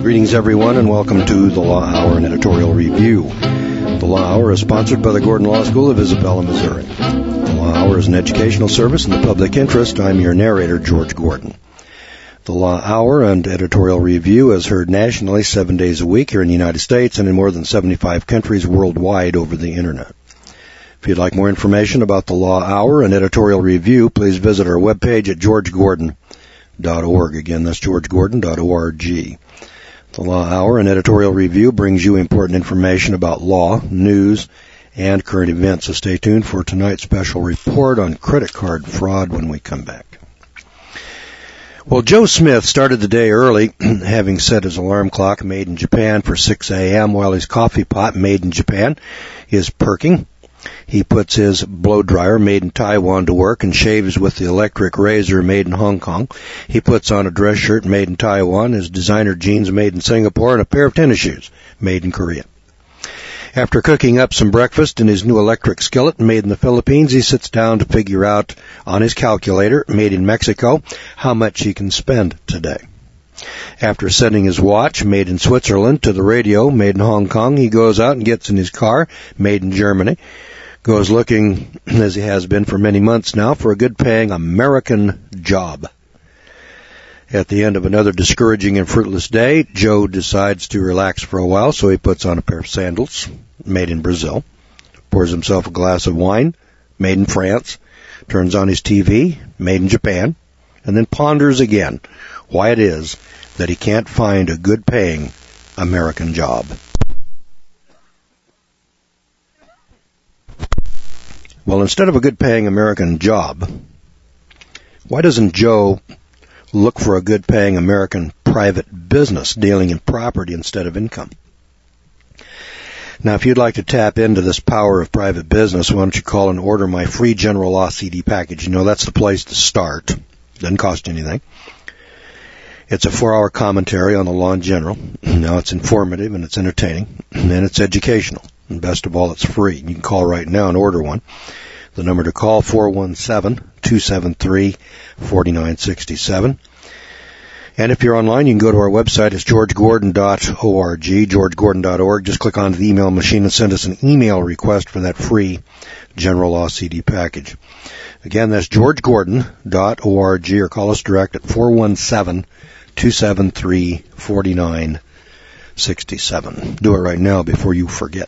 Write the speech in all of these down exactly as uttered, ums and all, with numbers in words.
Greetings, everyone, and welcome to the Law Hour and Editorial Review. The Law Hour is sponsored by the Gordon Law School of Isabella, Missouri. The Law Hour is an educational service in the public interest. I'm your narrator, George Gordon. The Law Hour and Editorial Review is heard nationally seven days a week here in the United States and in more than seventy-five countries worldwide over the Internet. If you'd like more information about the Law Hour and Editorial Review, please visit our webpage at george gordon dot org. Again, that's george gordon dot org. The Law Hour and Editorial Review brings you important information about law, news, and current events. So stay tuned for tonight's special report on credit card fraud when we come back. Well, Joe Smith started the day early, having set his alarm clock made in Japan for six a.m. while his coffee pot made in Japan is perking. He puts his blow dryer made in Taiwan to work and shaves with the electric razor made in Hong Kong. He puts on a dress shirt made in Taiwan, his designer jeans made in Singapore, and a pair of tennis shoes made in Korea. After cooking up some breakfast in his new electric skillet made in the Philippines, he sits down to figure out on his calculator, made in Mexico, how much he can spend today. After setting his watch, made in Switzerland, to the radio, made in Hong Kong, he goes out and gets in his car, made in Germany, goes looking, as he has been for many months now, for a good-paying American job. At the end of another discouraging and fruitless day, Joe decides to relax for a while, so he puts on a pair of sandals, made in Brazil, pours himself a glass of wine, made in France, turns on his T V, made in Japan, and then ponders again why it is that he can't find a good-paying American job. Well, instead of a good-paying American job, why doesn't Joe look for a good-paying American private business dealing in property instead of income? Now, if you'd like to tap into this power of private business, why don't you call and order my free General Law C D package? You know, that's the place to start. Doesn't cost you anything. It's a four-hour commentary on the law in general. Now, it's informative and it's entertaining and it's educational. And best of all, it's free. You can call right now and order one. The number to call, four one seven, two seven three, four nine six seven. And if you're online, you can go to our website. It's george gordon dot org, george gordon dot org. Just click on the email machine and send us an email request for that free General Law C D package. Again, that's george gordon dot org, or call us direct at four one seven, two seven three, four nine six seven. Do it right now before you forget.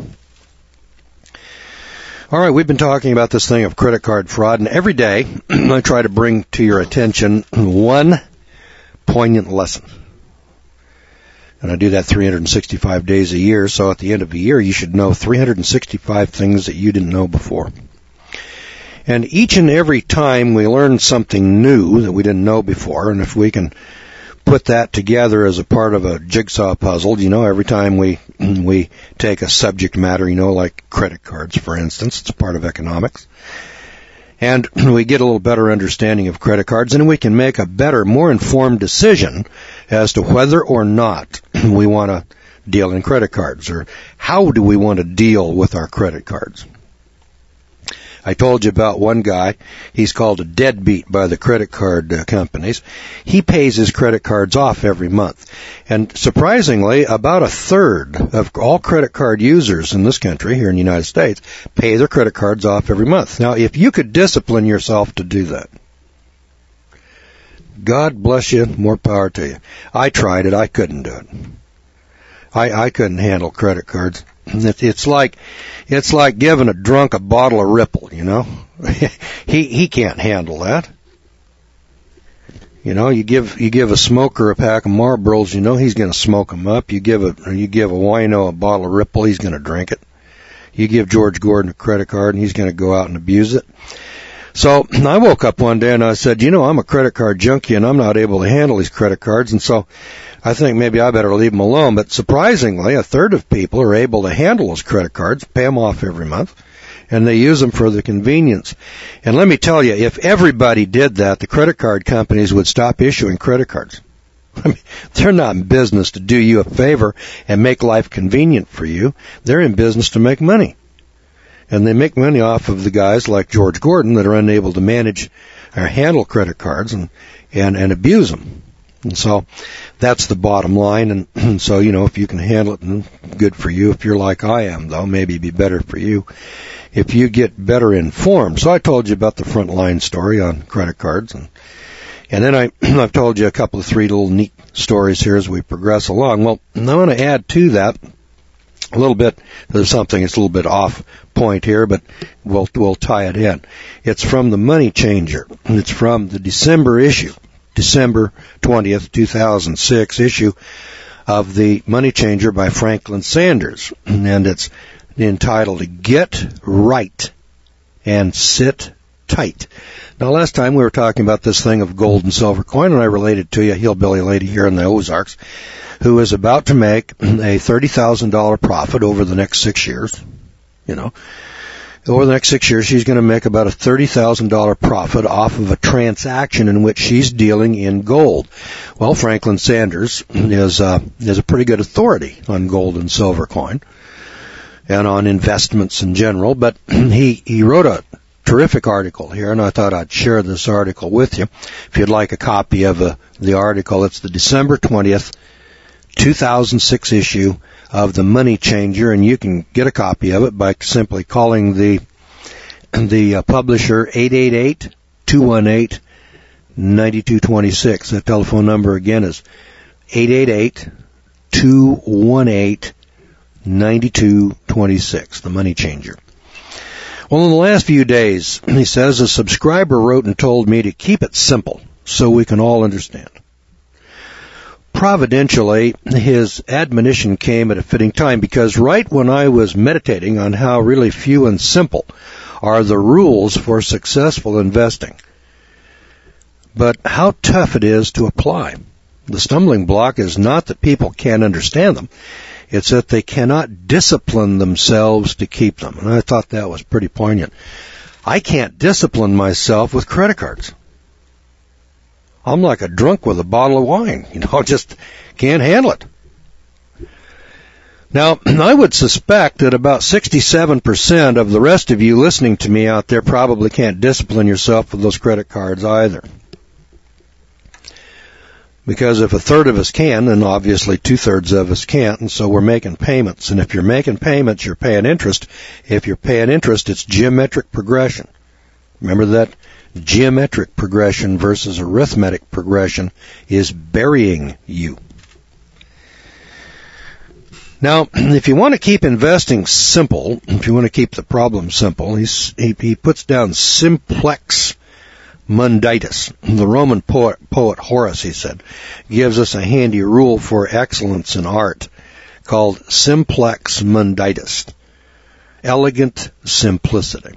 All right, we've been talking about this thing of credit card fraud, and every day I try to bring to your attention one poignant lesson. And I do that three hundred sixty-five days a year, so at the end of the year you should know three hundred sixty-five things that you didn't know before. And each and every time we learn something new that we didn't know before, and if we can put that together as a part of a jigsaw puzzle, you know, every time we we take a subject matter, you know, like credit cards, for instance, it's part of economics, and we get a little better understanding of credit cards, and we can make a better, more informed decision as to whether or not we want to deal in credit cards, or how do we want to deal with our credit cards. I told you about one guy. He's called a deadbeat by the credit card uh, companies. He pays his credit cards off every month. And surprisingly, about a third of all credit card users in this country, here in the United States, pay their credit cards off every month. Now, if you could discipline yourself to do that, God bless you, more power to you. I tried it. I couldn't do it. I, I couldn't handle credit cards. It's like, it's like giving a drunk a bottle of Ripple, you know. he, he can't handle that. You know, you give, you give a smoker a pack of Marlboros, you know he's gonna smoke them up. You give a, you give a wino a bottle of Ripple, he's gonna drink it. You give George Gordon a credit card and he's gonna go out and abuse it. So I woke up one day and I said, you know, I'm a credit card junkie and I'm not able to handle these credit cards, and so I think maybe I better leave them alone. But surprisingly, a third of people are able to handle those credit cards, pay them off every month, and they use them for the convenience. And let me tell you, if everybody did that, the credit card companies would stop issuing credit cards. I mean, they're not in business to do you a favor and make life convenient for you. They're in business to make money. And they make money off of the guys like George Gordon that are unable to manage or handle credit cards and, and, and abuse them. And so that's the bottom line. And so, you know, if you can handle it, good for you. If you're like I am, though, maybe it'd be better for you if you get better informed. So I told you about the Frontline story on credit cards. And, and then I, I've told you a couple of three little neat stories here as we progress along. Well, I want to add to that a little bit. There's something that's a little bit off point here, but we'll, we'll tie it in. It's from the Money Changer. It's from the December issue. December twentieth, two thousand six issue of the Money Changer by Franklin Sanders. And it's entitled Get Right and Sit Tight. Now, last time we were talking about this thing of gold and silver coin, and I related to you a hillbilly lady here in the Ozarks who is about to make a thirty thousand dollars profit over the next six years. You know, over the next six years, she's going to make about a thirty thousand dollars profit off of a transaction in which she's dealing in gold. Well, Franklin Sanders is, uh, is a pretty good authority on gold and silver coin and on investments in general, but he, he wrote a terrific article here, and I thought I'd share this article with you. If you'd like a copy of uh, the article, it's the December twentieth, two thousand six issue of the Money Changer, and you can get a copy of it by simply calling the the uh, publisher eight eight eight, two one eight, nine two two six. That telephone number again is eight eight eight, two one eight, nine two two six, the Money Changer. Well, in the last few days, he says, a subscriber wrote and told me to keep it simple so we can all understand. Providentially, his admonition came at a fitting time, because right when I was meditating on how really few and simple are the rules for successful investing, but how tough it is to apply. The stumbling block is not that people can't understand them. It's that they cannot discipline themselves to keep them. And I thought that was pretty poignant. I can't discipline myself with credit cards. I'm like a drunk with a bottle of wine. You know, just can't handle it. Now, I would suspect that about sixty-seven percent of the rest of you listening to me out there probably can't discipline yourself with those credit cards either. Because if a third of us can, then obviously two-thirds of us can't, and so we're making payments. And if you're making payments, you're paying interest. If you're paying interest, it's geometric progression. Remember that? Geometric progression versus arithmetic progression is burying you. Now, if you want to keep investing simple, if you want to keep the problem simple, he's, he, he puts down simplex munditus. The Roman poet, poet Horace, he said, gives us a handy rule for excellence in art called simplex munditus, elegant simplicity.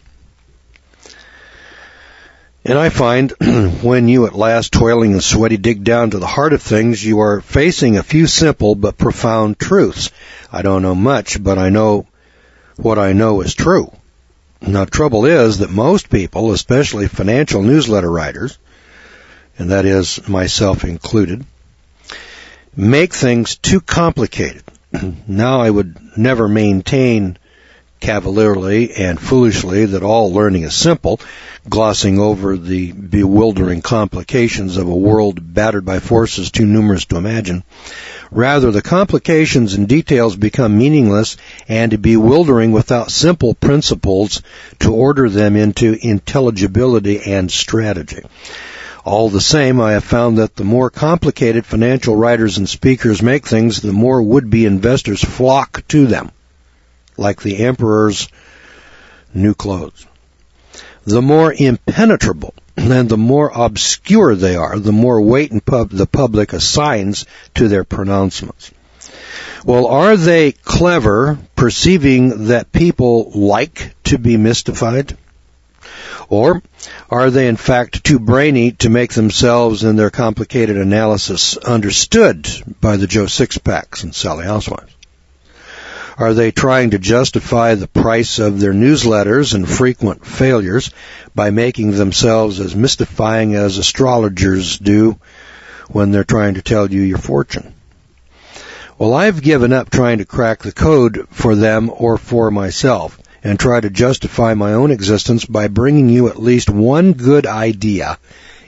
And I find when you at last, toiling and sweaty, dig down to the heart of things, you are facing a few simple but profound truths. I don't know much, but I know what I know is true. Now, the trouble is that most people, especially financial newsletter writers, and that is myself included, make things too complicated. Now, I would never maintain cavalierly and foolishly that all learning is simple, glossing over the bewildering complications of a world battered by forces too numerous to imagine. Rather, the complications and details become meaningless and bewildering without simple principles to order them into intelligibility and strategy. All the same, I have found that the more complicated financial writers and speakers make things, the more would-be investors flock to them, like the emperor's new clothes. The more impenetrable and the more obscure they are, the more weight and pub- the public assigns to their pronouncements. Well, are they clever, perceiving that people like to be mystified? Or are they in fact too brainy to make themselves and their complicated analysis understood by the Joe Sixpacks and Sally Housewives? Are they trying to justify the price of their newsletters and frequent failures by making themselves as mystifying as astrologers do when they're trying to tell you your fortune? Well, I've given up trying to crack the code for them or for myself and try to justify my own existence by bringing you at least one good idea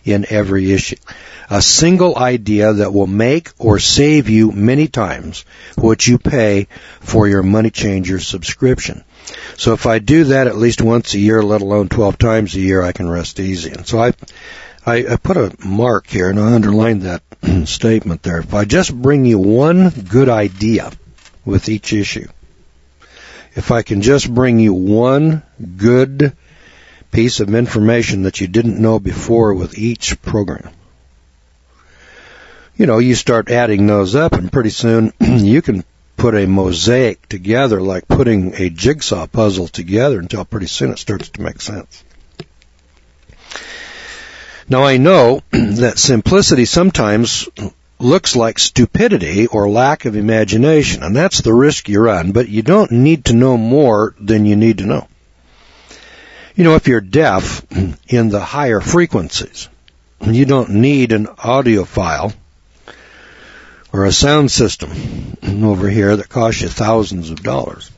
in every issue. A single idea that will make or save you many times what you pay for your Money Changer subscription. So if I do that at least once a year, let alone twelve times a year, I can rest easy. And so I, I, I put a mark here, and I underlined that statement there. If I just bring you one good idea with each issue, if I can just bring you one good piece of information that you didn't know before with each program, you know, you start adding those up, and pretty soon you can put a mosaic together like putting a jigsaw puzzle together until pretty soon it starts to make sense. Now, I know that simplicity sometimes looks like stupidity or lack of imagination, and that's the risk you run, but you don't need to know more than you need to know. You know, if you're deaf in the higher frequencies, you don't need an audiophile or a sound system over here that costs you thousands of dollars,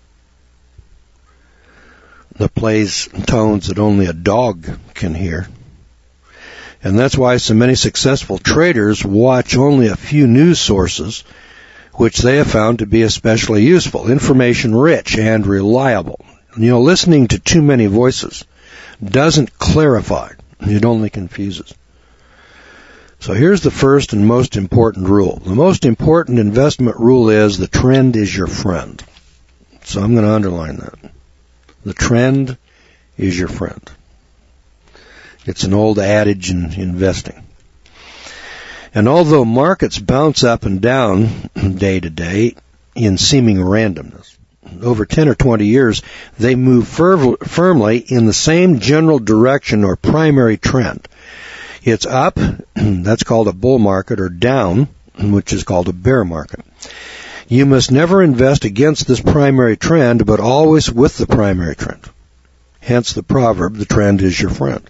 that plays tones that only a dog can hear. And that's why so many successful traders watch only a few news sources, which they have found to be especially useful, information-rich, and reliable. You know, listening to too many voices doesn't clarify. It only confuses. So here's the first and most important rule. The most important investment rule is the trend is your friend. So I'm going to underline that. The trend is your friend. It's an old adage in investing. And although markets bounce up and down day to day in seeming randomness, over ten or twenty years, they move fir- firmly in the same general direction or primary trend. It's up, that's called a bull market, or down, which is called a bear market. You must never invest against this primary trend, but always with the primary trend. Hence the proverb, the trend is your friend.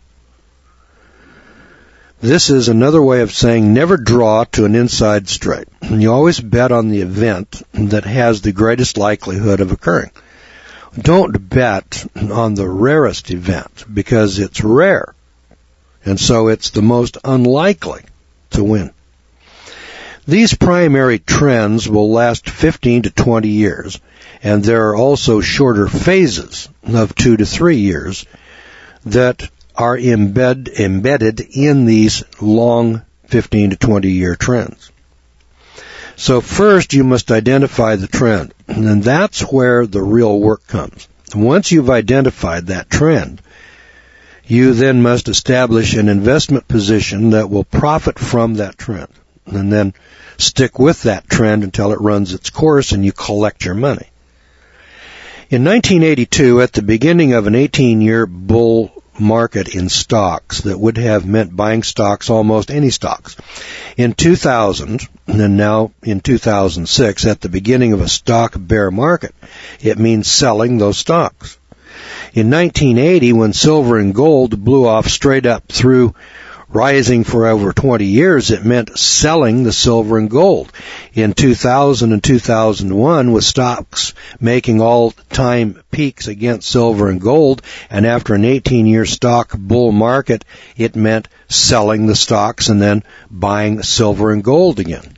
This is another way of saying never draw to an inside straight. You always bet on the event that has the greatest likelihood of occurring. Don't bet on the rarest event because it's rare, and so it's the most unlikely to win. These primary trends will last fifteen to twenty years, and there are also shorter phases of two to three years that are embed, embedded in these long fifteen to twenty year trends. So first you must identify the trend, and that's where the real work comes. Once you've identified that trend, you then must establish an investment position that will profit from that trend, and then stick with that trend until it runs its course and you collect your money. In nineteen eighty-two, at the beginning of an eighteen year bull market in stocks that would have meant buying stocks, almost any stocks. In two thousand, and now in two thousand six, at the beginning of a stock bear market, it means selling those stocks. In nineteen eighty, when silver and gold blew off straight up through rising for over twenty years, it meant selling the silver and gold. In two thousand and two thousand one, with stocks making all-time peaks against silver and gold, and after an eighteen year stock bull market, it meant selling the stocks and then buying silver and gold again.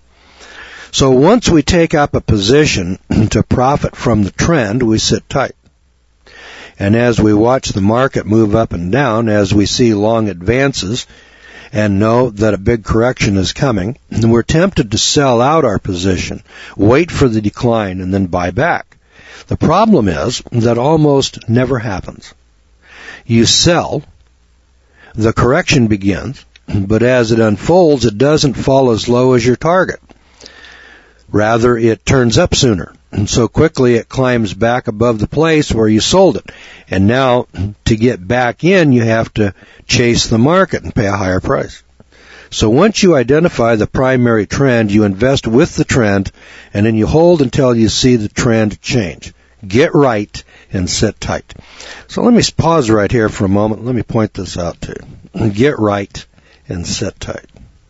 So once we take up a position to profit from the trend, we sit tight. And as we watch the market move up and down, as we see long advances and know that a big correction is coming, we're tempted to sell out our position, wait for the decline, and then buy back. The problem is that almost never happens. You sell, the correction begins, but as it unfolds, it doesn't fall as low as your target. Rather, it turns up sooner. And so quickly it climbs back above the place where you sold it. And now, to get back in, you have to chase the market and pay a higher price. So once you identify the primary trend, you invest with the trend, and then you hold until you see the trend change. Get right and sit tight. So let me pause right here for a moment. Let me point this out to you. Get right and sit tight.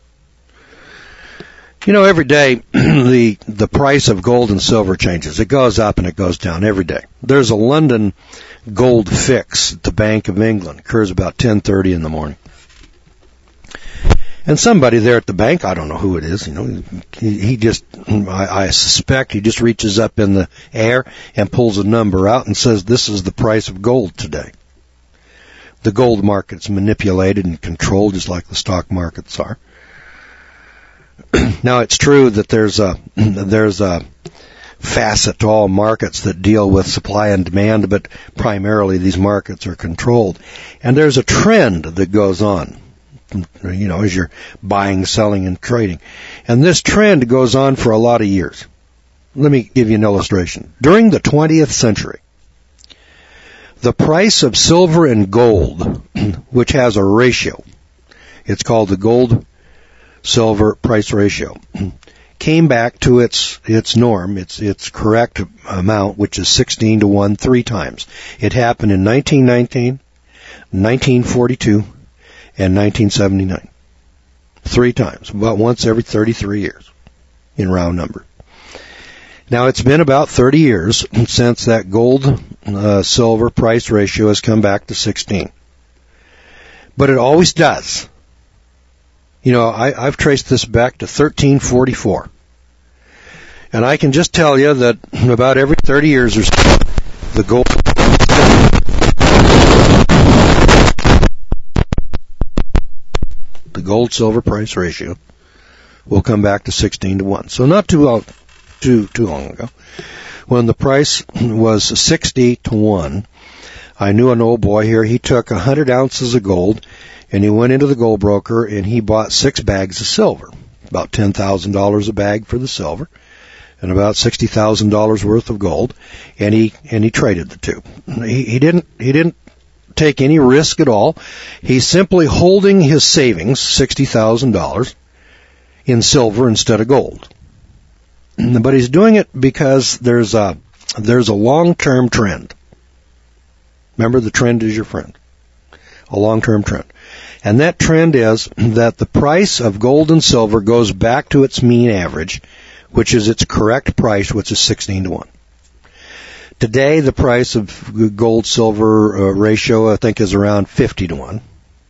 You know, every day the the price of gold and silver changes. It goes up and it goes down every day. There's a London gold fix at the Bank of England. It occurs about ten thirty in the morning. And somebody there at the bank, I don't know who it is, you know, he, he just, I, I suspect he just reaches up in the air and pulls a number out and says, this is the price of gold today. The gold market's manipulated and controlled just like the stock markets are. Now, it's true that there's a, there's a facet to all markets that deal with supply and demand, but primarily these markets are controlled. And there's a trend that goes on, you know, as you're buying, selling, and trading. And this trend goes on for a lot of years. Let me give you an illustration. During the twentieth century, the price of silver and gold, which has a ratio, it's called the gold-silver price ratio, came back to its its norm, its its correct amount, which is sixteen to one, three times. It happened in nineteen nineteen, nineteen forty-two, and nineteen seventy-nine. Three times, about once every thirty-three years, in round number. Now, it's been about thirty years since that gold-silver uh, price ratio has come back to sixteen. But it always does. You know, I, I've traced this back to thirteen forty-four. And I can just tell you that about every thirty years or so, the gold the gold-silver price ratio will come back to sixteen to one. So not too long, too too long ago, when the price was sixty to one, I knew an old boy here. He took one hundred ounces of gold, and he went into the gold broker, and he bought six bags of silver, about ten thousand dollars a bag for the silver, and about sixty thousand dollars worth of gold, and he and he traded the two. He, he didn't he didn't take any risk at all. He's simply holding his savings, sixty thousand dollars, in silver instead of gold. But he's doing it because there's a there's a long-term trend. Remember, the trend is your friend. A long-term trend. And that trend is that the price of gold and silver goes back to its mean average, which is its correct price, which is sixteen to one. Today, the price of gold-silver uh, ratio, I think, is around fifty to one.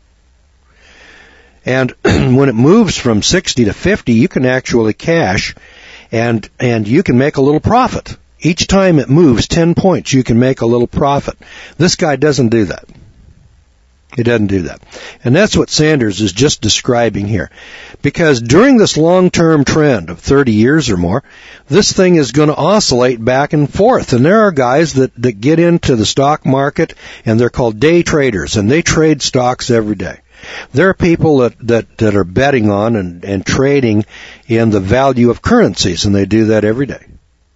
And when it moves from sixty to fifty, you can actually cash, and and you can make a little profit. Each time it moves ten points, you can make a little profit. This guy doesn't do that. He doesn't do that. And that's what Sanders is just describing here. Because during this long-term trend of thirty years or more, this thing is going to oscillate back and forth. And there are guys that, that get into the stock market, and they're called day traders, and they trade stocks every day. There are people that, that, that are betting on and, and trading in the value of currencies, and they do that every day.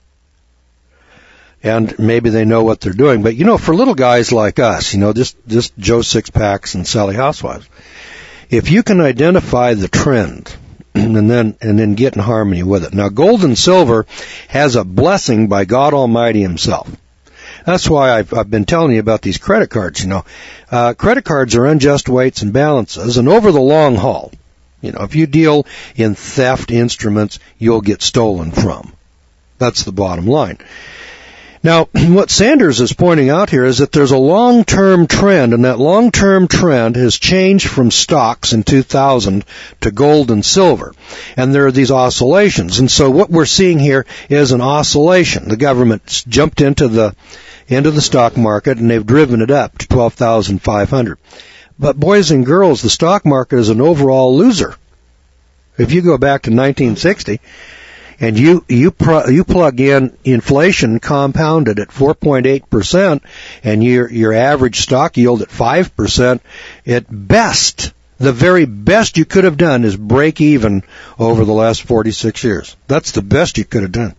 And maybe they know what they're doing. But, you know, for little guys like us, you know, just, just Joe Sixpacks and Sally Housewives, if you can identify the trend and then, and then get in harmony with it. Now, gold and silver has a blessing by God Almighty himself. That's why I've, I've been telling you about these credit cards, you know. Uh, credit cards are unjust weights and balances, and over the long haul, you know, if you deal in theft instruments, you'll get stolen from. That's the bottom line. Now, what Sanders is pointing out here is that there's a long-term trend, and that long-term trend has changed from stocks in two thousand to gold and silver. And there are these oscillations. And so what we're seeing here is an oscillation. The government jumped into the into the stock market, and they've driven it up to twelve thousand five hundred. But boys and girls, the stock market is an overall loser. If you go back to nineteen sixty, and you you pro, you plug in inflation compounded at four point eight percent, and your your average stock yield at five percent, at best, the very best you could have done is break even over the last forty-six years. That's the best you could have done.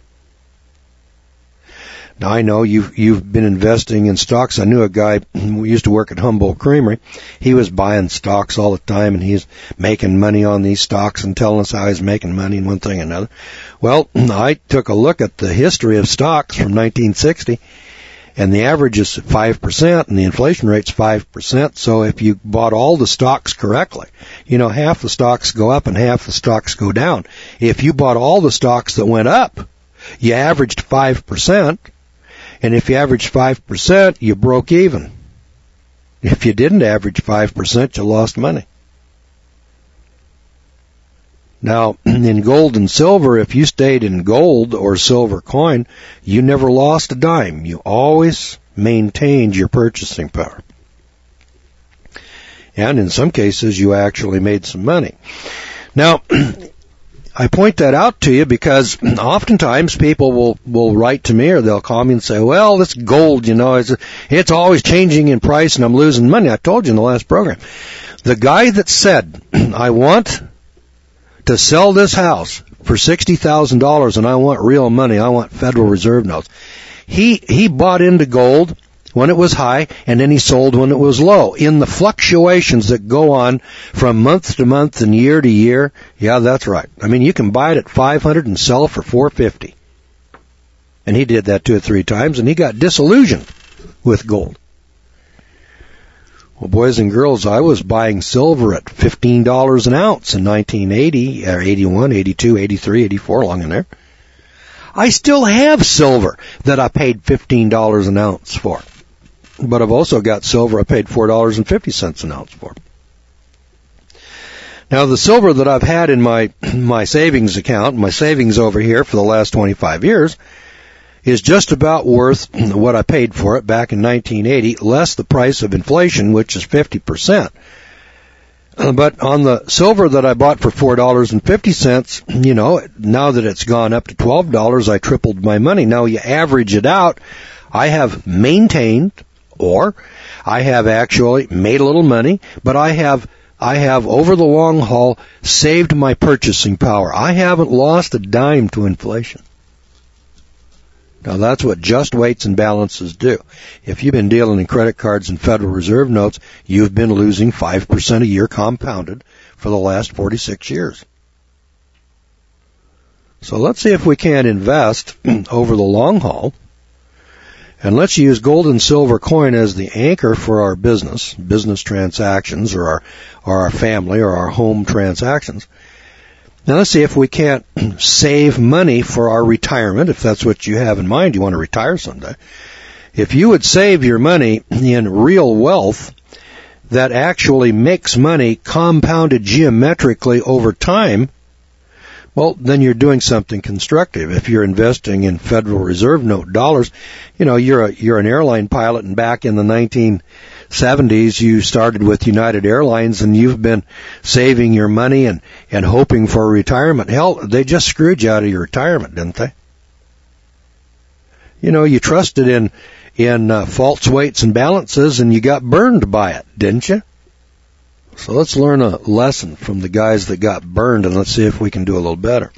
Now, I know you've, you've been investing in stocks. I knew a guy who used to work at Humboldt Creamery. He was buying stocks all the time, and he's making money on these stocks and telling us how he's making money and one thing and another. Well, I took a look at the history of stocks from nineteen sixty, and the average is five percent, and the inflation rate's five percent. So if you bought all the stocks correctly, you know, half the stocks go up and half the stocks go down. If you bought all the stocks that went up, you averaged five percent. And if you averaged five percent, you broke even. If you didn't average five percent, you lost money. Now, in gold and silver, if you stayed in gold or silver coin, you never lost a dime. You always maintained your purchasing power. And in some cases, you actually made some money. Now, I point that out to you because oftentimes people will, will write to me or they'll call me and say, well, this gold, you know, it's, it's always changing in price and I'm losing money. I told you in the last program. The guy that said, I want to sell this house for sixty thousand dollars and I want real money, I want Federal Reserve notes, he, he bought into gold when it was high, and then he sold when it was low. In the fluctuations that go on from month to month and year to year, yeah, that's right. I mean, you can buy it at five hundred and sell it for four fifty. And he did that two or three times, and he got disillusioned with gold. Well, boys and girls, I was buying silver at fifteen dollars an ounce in nineteen eighty, or eighty-one, eighty-two, eighty-three, eighty-four, along in there. I still have silver that I paid fifteen dollars an ounce for. But I've also got silver I paid four dollars and fifty cents an ounce for. Now, the silver that I've had in my my savings account, my savings over here for the last twenty-five years, is just about worth what I paid for it back in nineteen eighty, less the price of inflation, which is fifty percent. But on the silver that I bought for four dollars and fifty cents, you know, now that it's gone up to twelve dollars, I tripled my money. Now you average it out, I have maintained, or I have actually made a little money, but I have I have, over the long haul, saved my purchasing power. I haven't lost a dime to inflation. Now, that's what just weights and balances do. If you've been dealing in credit cards and Federal Reserve notes, you've been losing five percent a year compounded for the last forty-six years. So let's see if we can't invest over the long haul. And let's use gold and silver coin as the anchor for our business, business transactions, or our, or our family, or our home transactions. Now let's see if we can't save money for our retirement, if that's what you have in mind. You want to retire someday. If you would save your money in real wealth that actually makes money compounded geometrically over time, well, then you're doing something constructive. If you're investing in Federal Reserve note dollars, you know, you're a, you're an airline pilot, and back in the nineteen seventies, you started with United Airlines, and you've been saving your money and, and hoping for retirement. Hell, they just screwed you out of your retirement, didn't they? You know, you trusted in, in uh, false weights and balances, and you got burned by it, didn't you? So let's learn a lesson from the guys that got burned, and let's see if we can do a little better.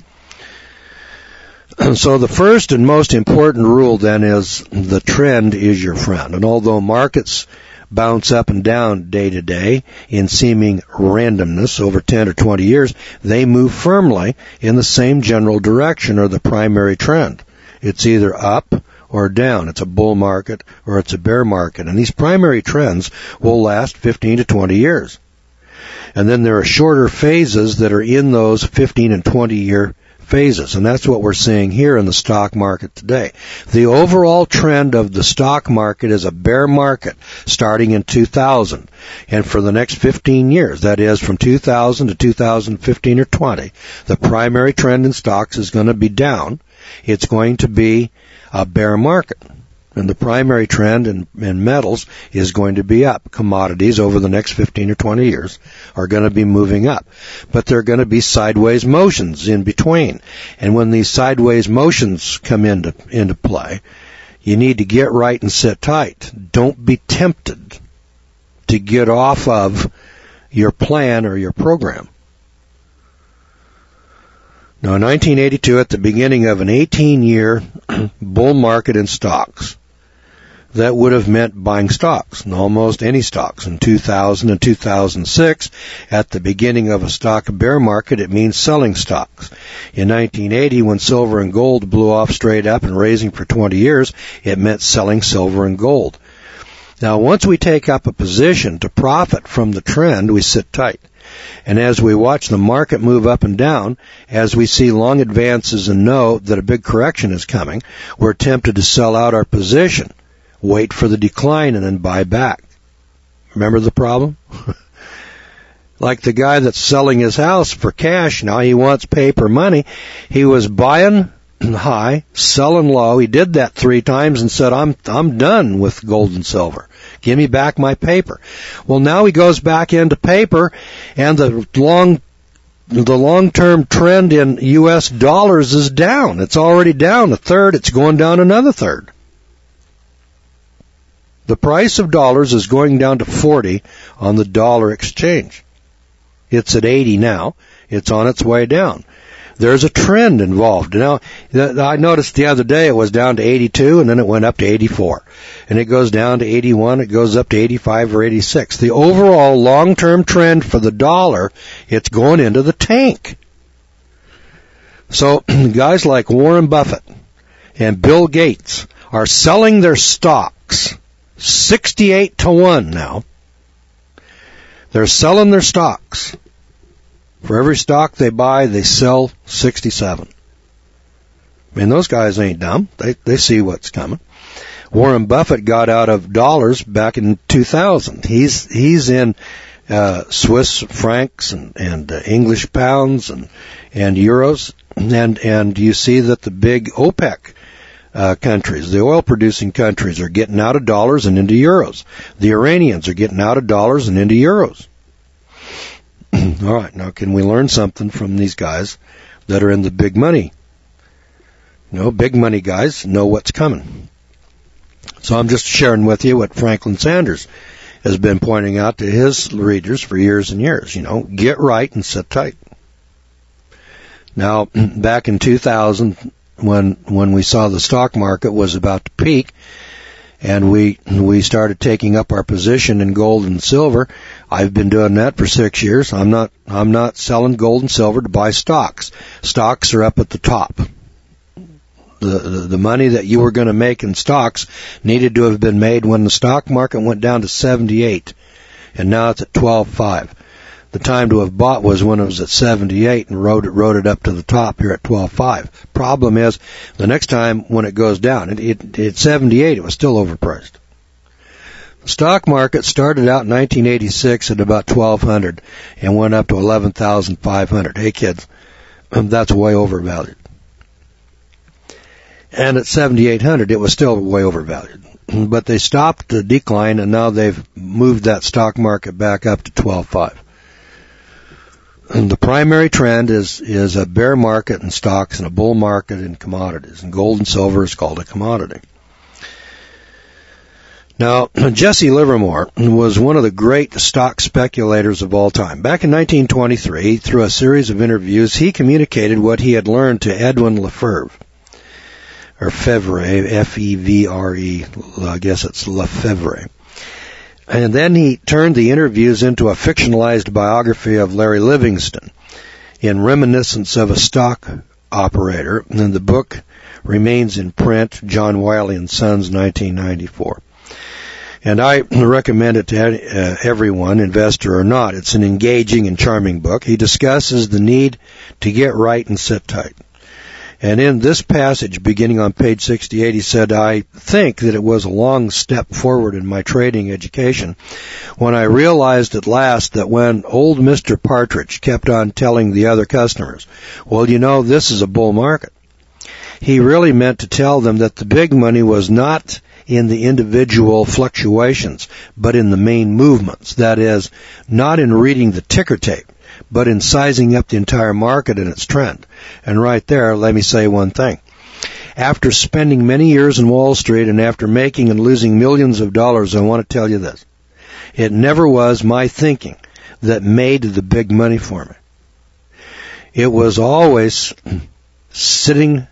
So the first and most important rule then is the trend is your friend. And although markets bounce up and down day to day in seeming randomness over ten or twenty years, they move firmly in the same general direction, or the primary trend. It's either up or down. It's a bull market or it's a bear market. And these primary trends will last fifteen to twenty years. And then there are shorter phases that are in those fifteen and twenty year phases. And that's what we're seeing here in the stock market today. The overall trend of the stock market is a bear market starting in two thousand. And for the next fifteen years, that is from two thousand to two thousand fifteen or twenty, the primary trend in stocks is going to be down. It's going to be a bear market. And the primary trend in, in metals is going to be up. Commodities over the next fifteen or twenty years are going to be moving up. But there are going to be sideways motions in between. And when these sideways motions come into, into play, you need to get right and sit tight. Don't be tempted to get off of your plan or your program. Now, in nineteen eighty-two, at the beginning of an eighteen-year bull market in stocks, that would have meant buying stocks, and almost any stocks. In two thousand and two thousand six, at the beginning of a stock bear market, it means selling stocks. In nineteen eighty, when silver and gold blew off straight up and raising for twenty years, it meant selling silver and gold. Now, once we take up a position to profit from the trend, we sit tight. And as we watch the market move up and down, as we see long advances and know that a big correction is coming, we're tempted to sell out our position, wait for the decline, and then buy back. Remember the problem? Like the guy that's selling his house for cash, now he wants paper money. He was buying high, selling low. He did that three times and said, I'm I'm done with gold and silver. Give me back my paper. Well, now he goes back into paper, and the long the long-term trend in U S dollars is down. It's already down a third. It's going down another third. The price of dollars is going down to forty on the dollar exchange. It's at eighty now. It's on its way down. There's a trend involved. Now, I noticed the other day it was down to eighty-two, and then it went up to eighty-four. And it goes down to eighty-one, it goes up to eighty-five or eighty-six. The overall long-term trend for the dollar, it's going into the tank. So guys like Warren Buffett and Bill Gates are selling their stocks sixty-eight to one now. They're selling their stocks. For every stock they buy, they sell sixty-seven. I mean, those guys ain't dumb. They they see what's coming. Warren Buffett got out of dollars back in two thousand. He's he's in uh, Swiss francs and and uh, English pounds and and euros, and and you see that the big OPEC uh, countries, the oil-producing countries, are getting out of dollars and into euros. The Iranians are getting out of dollars and into euros. All right, now can we learn something from these guys that are in the big money? You know, big money guys know what's coming. So I'm just sharing with you what Franklin Sanders has been pointing out to his readers for years and years. You know, get right and sit tight. Now, back in two thousand, when when we saw the stock market was about to peak, and we we started taking up our position in gold and silver. I've been doing that for six years. I'm not I'm not selling gold and silver to buy stocks. Stocks are up at the top. The the, the money that you were going to make in stocks needed to have been made when the stock market went down to seventy-eight, and now it's at twelve five. The time to have bought was when it was at seventy-eight and rode it, rode it up to the top here at twelve five. Problem is, the next time when it goes down, it, it, at seventy-eight, it was still overpriced. The stock market started out in nineteen eighty-six at about twelve hundred and went up to eleven thousand five hundred. Hey kids, that's way overvalued. And at seventy-eight hundred, it was still way overvalued. But they stopped the decline, and now they've moved that stock market back up to twelve five. And the primary trend is is a bear market in stocks and a bull market in commodities. And gold and silver is called a commodity. Now, Jesse Livermore was one of the great stock speculators of all time. Back in nineteen twenty-three, through a series of interviews, he communicated what he had learned to Edwin Lefebvre, or Fevre, F E V R E, I guess it's Lefebvre. And then he turned the interviews into a fictionalized biography of Larry Livingston in reminiscence of a stock operator. And the book remains in print, John Wiley and Sons, nineteen ninety-four. And I recommend it to uh, everyone, investor or not. It's an engaging and charming book. He discusses the need to get right and sit tight. And in this passage, beginning on page sixty-eight, he said, I think that it was a long step forward in my trading education when I realized at last that when old Mister Partridge kept on telling the other customers, well, you know, this is a bull market, he really meant to tell them that the big money was not in the individual fluctuations, but in the main movements. That is, not in reading the ticker tape, but in sizing up the entire market and its trend. And right there, let me say one thing. After spending many years in Wall Street and after making and losing millions of dollars, I want to tell you this. It never was my thinking that made the big money for me. It was always sitting,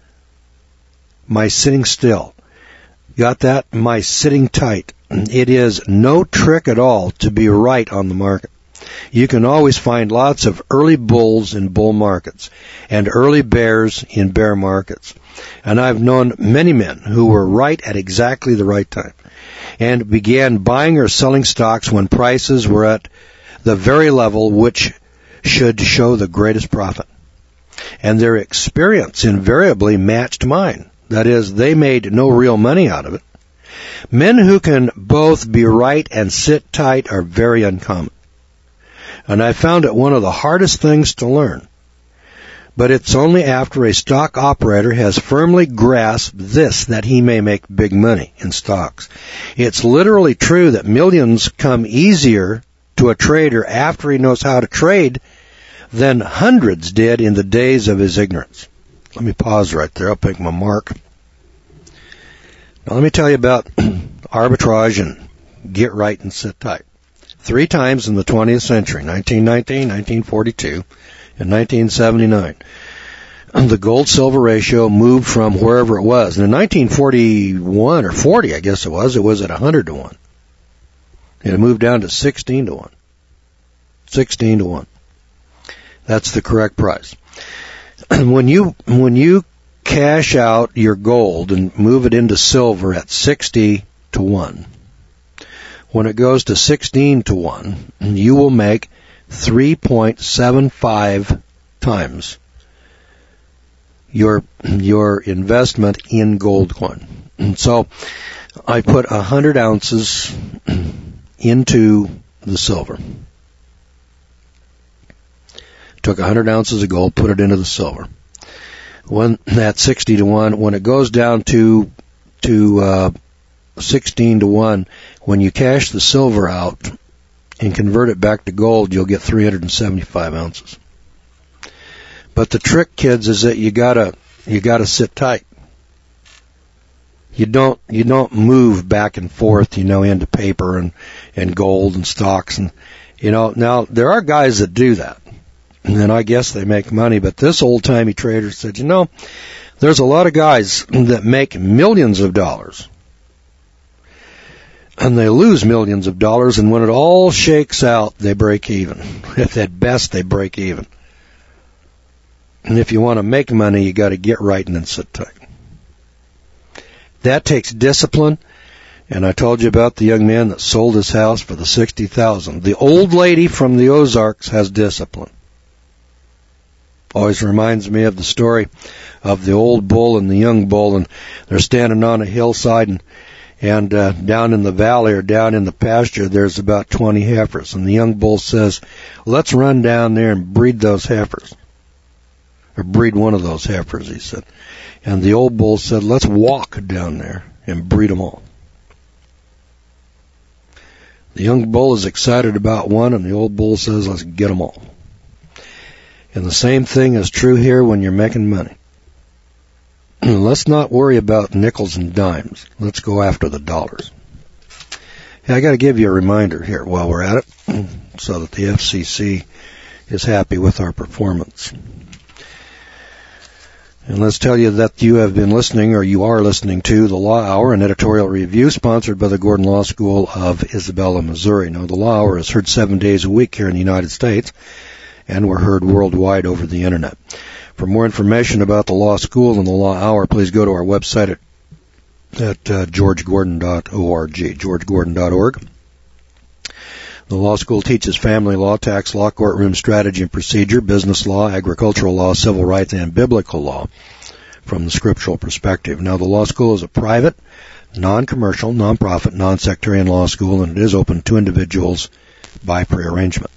my sitting still. Got that? My sitting tight. It is no trick at all to be right on the market. You can always find lots of early bulls in bull markets and early bears in bear markets. And I've known many men who were right at exactly the right time and began buying or selling stocks when prices were at the very level which should show the greatest profit. And their experience invariably matched mine. That is, they made no real money out of it. Men who can both be right and sit tight are very uncommon. And I found it one of the hardest things to learn. But it's only after a stock operator has firmly grasped this that he may make big money in stocks. It's literally true that millions come easier to a trader after he knows how to trade than hundreds did in the days of his ignorance. Let me pause right there. I'll pick my mark. Now let me tell you about arbitrage and get right and sit tight. Three times in the twentieth century, nineteen nineteen, nineteen forty-two, and nineteen seventy-nine, the gold-silver ratio moved from wherever it was. And in nineteen forty-one or forty, I guess it was, it was at one hundred to one. And it moved down to sixteen to one. sixteen to one. That's the correct price. When you, when you cash out your gold and move it into silver at sixty to one, when it goes to sixteen to one, you will make three point seven five times your your investment in gold coin. And so I put one hundred ounces into the silver. Took one hundred ounces of gold, put it into the silver. When that's sixty to one, when it goes down to to uh, sixteen to one, when you cash the silver out and convert it back to gold, you'll get three hundred seventy-five ounces. But the trick, kids, is that you gotta you gotta sit tight. You don't you don't move back and forth, you know, into paper and and gold and stocks, and you know. Now there are guys that do that, and I guess they make money. But this old timey trader said, you know, there's a lot of guys that make millions of dollars. And they lose millions of dollars, and when it all shakes out, they break even. If at best, they break even. And if you want to make money, you got to get right and then sit tight. That takes discipline, and I told you about the young man that sold his house for the sixty thousand dollars. The old lady from the Ozarks has discipline. Always reminds me of the story of the old bull and the young bull, and they're standing on a hillside, and And uh, down in the valley or down in the pasture, there's about twenty heifers. And the young bull says, let's run down there and breed those heifers. Or breed one of those heifers, he said. And the old bull said, let's walk down there and breed them all. The young bull is excited about one, and the old bull says, let's get them all. And the same thing is true here when you're making money. Let's not worry about nickels and dimes. Let's go after the dollars. Hey, I got to give you a reminder here while we're at it, so that the F C C is happy with our performance. And let's tell you that you have been listening, or you are listening to, the Law Hour, an editorial review sponsored by the Gordon Law School of Isabella, Missouri. Now, the Law Hour is heard seven days a week here in the United States, and we're heard worldwide over the Internet. For more information about the law school and the law hour, please go to our website at, at uh, george gordon dot org, george gordon dot org. The law school teaches family law, tax law, courtroom strategy and procedure, business law, agricultural law, civil rights, and biblical law from the scriptural perspective. Now, the law school is a private, non-commercial, non-profit, non-sectarian law school, and it is open to individuals by prearrangement.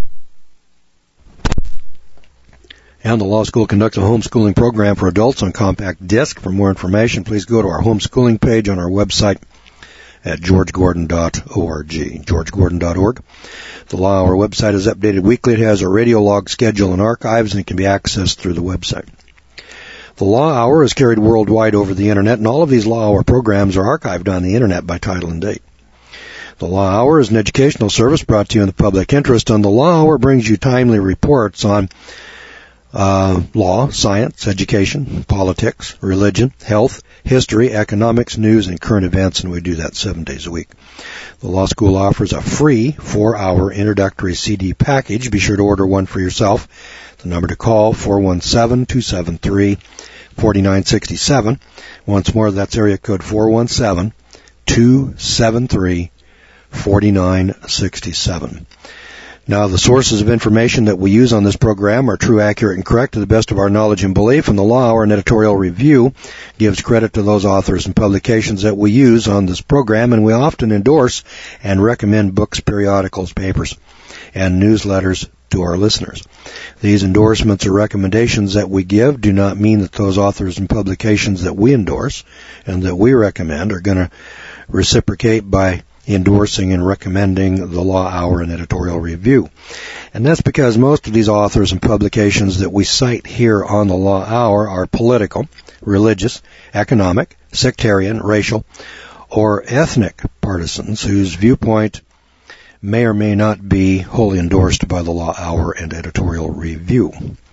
And the law school conducts a homeschooling program for adults on compact disc. For more information, please go to our homeschooling page on our website at george gordon dot org, george gordon dot org. The Law Hour website is updated weekly. It has a radio log schedule and archives, and it can be accessed through the website. The Law Hour is carried worldwide over the Internet, and all of these Law Hour programs are archived on the Internet by title and date. The Law Hour is an educational service brought to you in the public interest, and the Law Hour brings you timely reports on Uh, law, science, education, politics, religion, health, history, economics, news, and current events, and we do that seven days a week. The law school offers a free four-hour introductory C D package. Be sure to order one for yourself. The number to call, four one seven, two seven three, four nine six seven. Once more, that's area code four one seven, two seven three, four nine six seven. Now, the sources of information that we use on this program are true, accurate, and correct to the best of our knowledge and belief, and the Law Hour and Editorial Review gives credit to those authors and publications that we use on this program, and we often endorse and recommend books, periodicals, papers, and newsletters to our listeners. These endorsements or recommendations that we give do not mean that those authors and publications that we endorse and that we recommend are going to reciprocate by endorsing and recommending the Law Hour and Editorial Review. And that's because most of these authors and publications that we cite here on the Law Hour are political, religious, economic, sectarian, racial, or ethnic partisans whose viewpoint may or may not be wholly endorsed by the Law Hour and Editorial Review.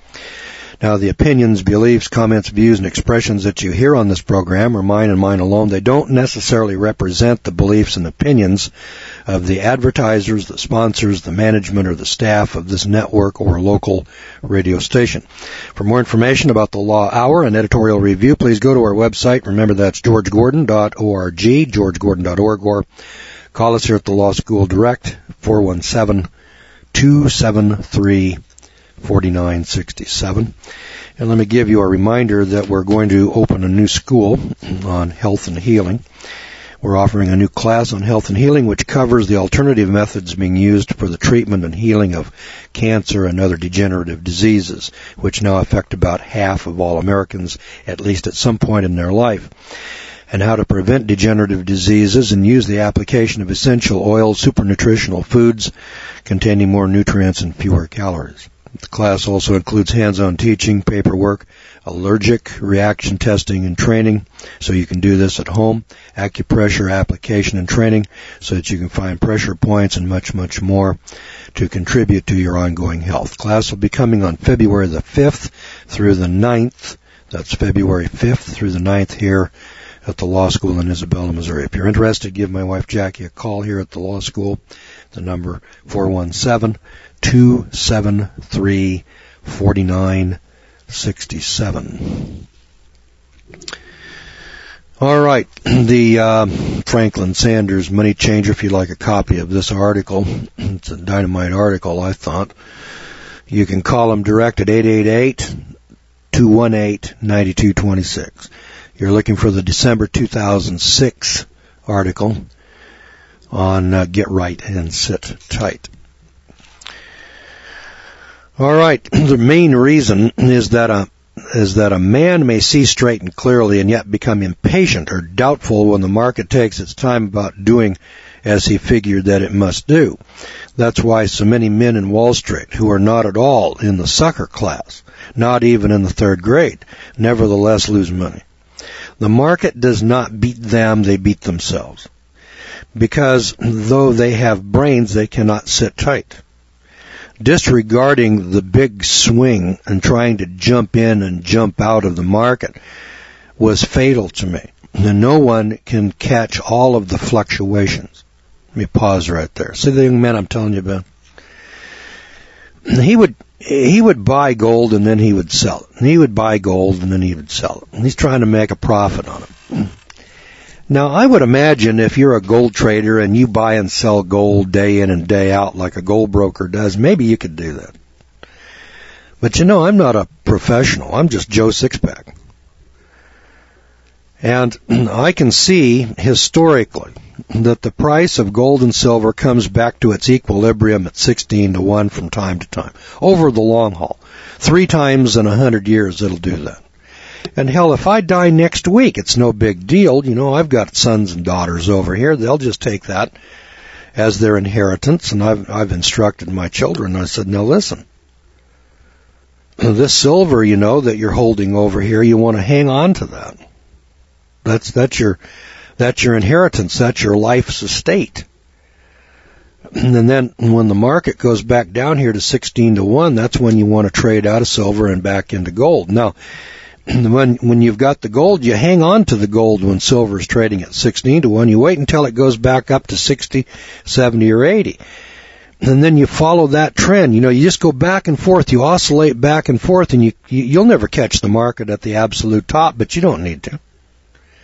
Now, the opinions, beliefs, comments, views, and expressions that you hear on this program are mine and mine alone. They don't necessarily represent the beliefs and opinions of the advertisers, the sponsors, the management, or the staff of this network or local radio station. For more information about the Law Hour and Editorial Review, please go to our website. Remember, that's george gordon dot org, george gordon dot org, or call us here at the Law School Direct, four one seven, two seven three, four nine six seven. And let me give you a reminder that we're going to open a new school on health and healing. We're offering a new class on health and healing which covers the alternative methods being used for the treatment and healing of cancer and other degenerative diseases, which now affect about half of all Americans, at least at some point in their life, and how to prevent degenerative diseases and use the application of essential oils, supernutritional foods containing more nutrients and fewer calories. The class also includes hands-on teaching, paperwork, allergic reaction testing and training, so you can do this at home, acupressure application and training, so that you can find pressure points and much, much more to contribute to your ongoing health. Class will be coming on February the fifth through the ninth. That's February fifth through the ninth here at the Law School in Isabella, Missouri. If you're interested, give my wife Jackie a call here at the Law School. The number four one seven, two seven three, four nine six seven. All right, the uh, Franklin Sanders Money Changer, if you'd like a copy of this article, it's a dynamite article, I thought. You can call them direct at eight eight eight, two one eight, nine two two six. You're looking for the December two thousand six article on uh, Get Right and Sit Tight. All right, the main reason is that a is that a man may see straight and clearly and yet become impatient or doubtful when the market takes its time about doing as he figured that it must do. That's why so many men in Wall Street, who are not at all in the sucker class, not even in the third grade, nevertheless lose money. The market does not beat them, they beat themselves. Because though they have brains, they cannot sit tight. Disregarding the big swing and trying to jump in and jump out of the market was fatal to me. And no one can catch all of the fluctuations. Let me pause right there. See the young man I'm telling you about? He would he would buy gold and then he would sell it. And he would buy gold and then he would sell it. And he's trying to make a profit on it. Now, I would imagine if you're a gold trader and you buy and sell gold day in and day out like a gold broker does, maybe you could do that. But you know, I'm not a professional. I'm just Joe Sixpack. And I can see historically that the price of gold and silver comes back to its equilibrium at sixteen to one from time to time, over the long haul. Three times in a hundred years it'll do that. And hell, if I die next week, it's no big deal. You know, I've got sons and daughters over here. They'll just take that as their inheritance. And I've, I've instructed my children. I said, now listen, this silver, you know, that you're holding over here, you want to hang on to that. That's, that's your, that's your inheritance. That's your life's estate. And then when the market goes back down here to sixteen to one, that's when you want to trade out of silver and back into gold. Now, When when you've got the gold, you hang on to the gold when silver is trading at sixteen to one. You wait until it goes back up to sixty, seventy, or eighty. And then you follow that trend. You know, you just go back and forth. You oscillate back and forth, and you, you you'll never catch the market at the absolute top, but you don't need to.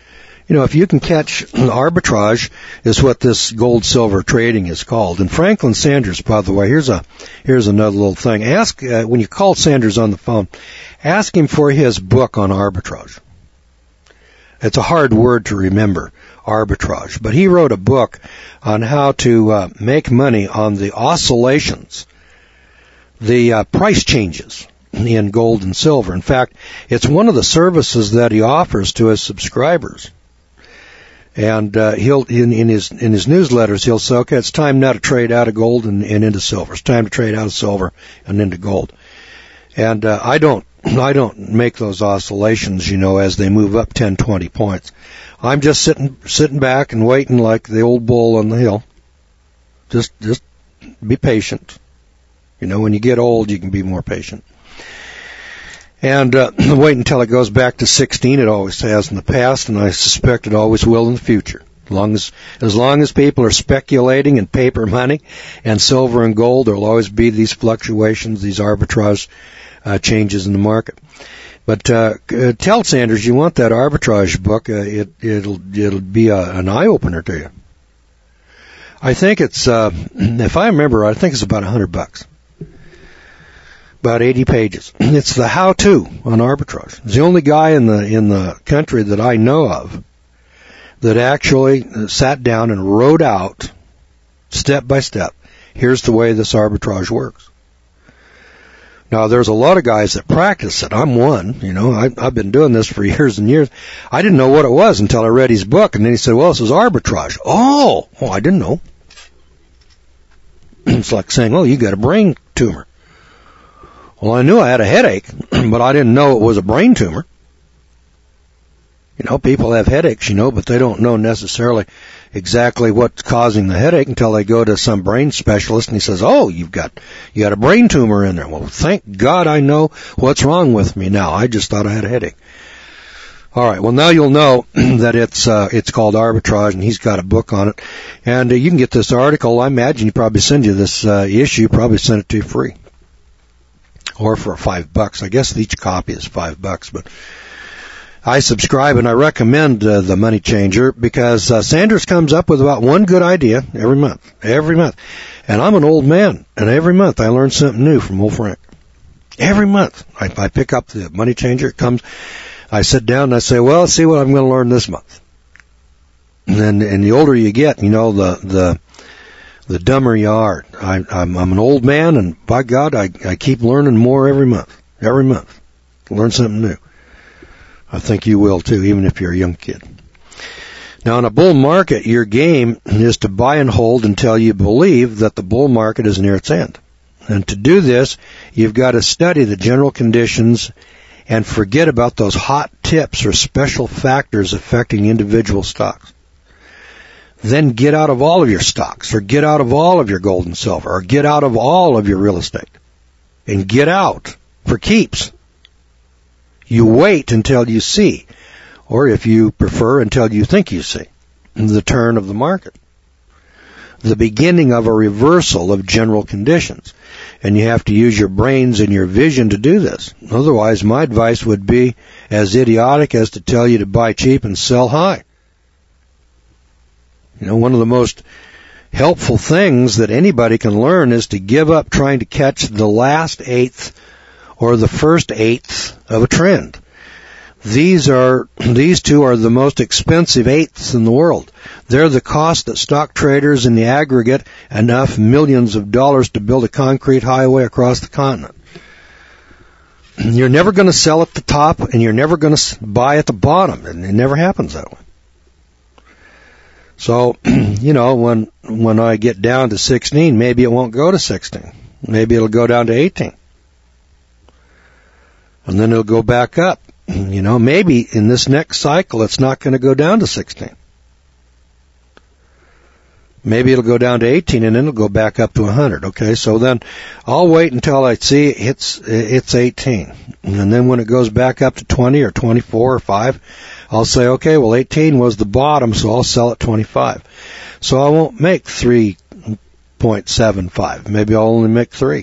You know, if you can catch arbitrage is what this gold-silver trading is called. And Franklin Sanders, by the way, here's a here's another little thing. Ask uh, when you call Sanders on the phone, ask him for his book on arbitrage. It's a hard word to remember, arbitrage. But he wrote a book on how to uh, make money on the oscillations, the uh, price changes in gold and silver. In fact, it's one of the services that he offers to his subscribers. And uh, he'll in, in his in his newsletters he'll say, okay, it's time now to trade out of gold and, and into silver. It's time to trade out of silver and into gold. And uh, I don't I don't make those oscillations, you know, as they move up ten, twenty points. I'm just sitting sitting back and waiting like the old bull on the hill. Just just be patient. You know, when you get old, you can be more patient. And uh, wait until it goes back to sixteen. It always has in the past, and I suspect it always will in the future. As long as, as long as people are speculating in paper money and silver and gold, there will always be these fluctuations, these arbitrage uh, changes in the market. But uh, uh, tell Sanders you want that arbitrage book. Uh, it, it'll it'll be a, an eye opener to you. I think it's, uh, if I remember, I think it's about a hundred bucks. About eighty pages. It's the how-to on arbitrage. It's the only guy in the in the country that I know of that actually sat down and wrote out, step by step, here's the way this arbitrage works. Now, there's a lot of guys that practice it. I'm one. You know, I, I've been doing this for years and years. I didn't know what it was until I read his book, and then he said, well, this is arbitrage. Oh, oh, I didn't know. It's like saying, oh, you got a brain tumor. Well, I knew I had a headache, but I didn't know it was a brain tumor. You know, people have headaches, you know, but they don't know necessarily exactly what's causing the headache until they go to some brain specialist and he says, oh, you've got, you got a brain tumor in there. Well, thank God I know what's wrong with me now. I just thought I had a headache. All right. Well, now you'll know that it's, uh, it's called arbitrage, and he's got a book on it. And uh, you can get this article. I imagine he probably send you this, uh, issue, probably send it to you free. Or for five bucks. I guess each copy is five bucks, but I subscribe and I recommend uh, the Money Changer because uh, Sanders comes up with about one good idea every month, every month. And I'm an old man, and every month I learn something new from old Frank. Every month I, I pick up the Money Changer. It comes, I sit down and I say, well, let's see what I'm going to learn this month. And then, and the older you get, you know, the the the dumber you are. I, I'm, I'm an old man, and by God, I, I keep learning more every month. Every month. Learn something new. I think you will, too, even if you're a young kid. Now, in a bull market, your game is to buy and hold until you believe that the bull market is near its end. And to do this, you've got to study the general conditions and forget about those hot tips or special factors affecting individual stocks. Then get out of all of your stocks, or get out of all of your gold and silver, or get out of all of your real estate. And get out for keeps. You wait until you see, or if you prefer, until you think you see, the turn of the market. The beginning of a reversal of general conditions. And you have to use your brains and your vision to do this. Otherwise, my advice would be as idiotic as to tell you to buy cheap and sell high. You know, one of the most helpful things that anybody can learn is to give up trying to catch the last eighth or the first eighth of a trend. These are, these two are the most expensive eighths in the world. They're the cost that stock traders in the aggregate enough millions of dollars to build a concrete highway across the continent. You're never going to sell at the top, and you're never going to buy at the bottom, and it never happens that way. So, you know, when when I get down to sixteen, maybe it won't go to sixteen. Maybe it'll go down to eighteen. And then it'll go back up. You know, maybe in this next cycle it's not going to go down to sixteen. Maybe it'll go down to eighteen and then it'll go back up to one hundred. Okay, so then I'll wait until I see it hits, it's eighteen. And then when it goes back up to twenty or twenty-four or five, I'll say, okay, well, eighteen was the bottom, so I'll sell at twenty-five. So I won't make three point seven five. Maybe I'll only make three.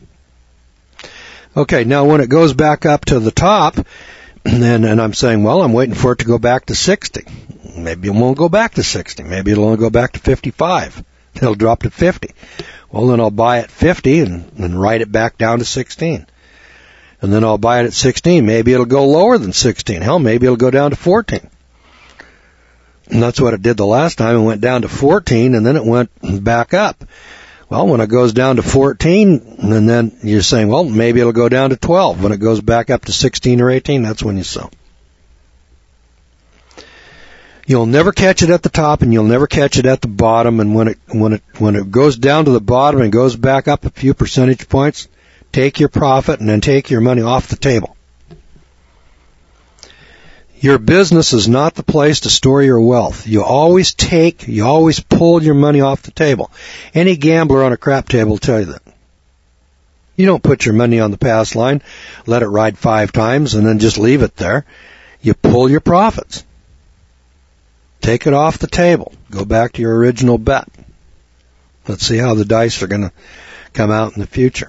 Okay, now when it goes back up to the top, and, and I'm saying, well, I'm waiting for it to go back to sixty. maybe it won't go back to sixty. Maybe it'll only go back to fifty-five. It'll drop to fifty. Well, then I'll buy at fifty and, and write it back down to sixteen. And then I'll buy it at sixteen. Maybe it'll go lower than sixteen. Hell, maybe it'll go down to fourteen. And that's what it did the last time. It went down to fourteen, and then it went back up. Well, when it goes down to fourteen, and then you're saying, well, maybe it'll go down to twelve. When it goes back up to sixteen or eighteen, that's when you sell. You'll never catch it at the top, and you'll never catch it at the bottom. And when it when it when it goes down to the bottom and goes back up a few percentage points, take your profit and then take your money off the table. Your business is not the place to store your wealth. You always take, you always pull your money off the table. Any gambler on a crap table will tell you that. You don't put your money on the pass line, let it ride five times, and then just leave it there. You pull your profits. Take it off the table. Go back to your original bet. Let's see how the dice are going to come out in the future.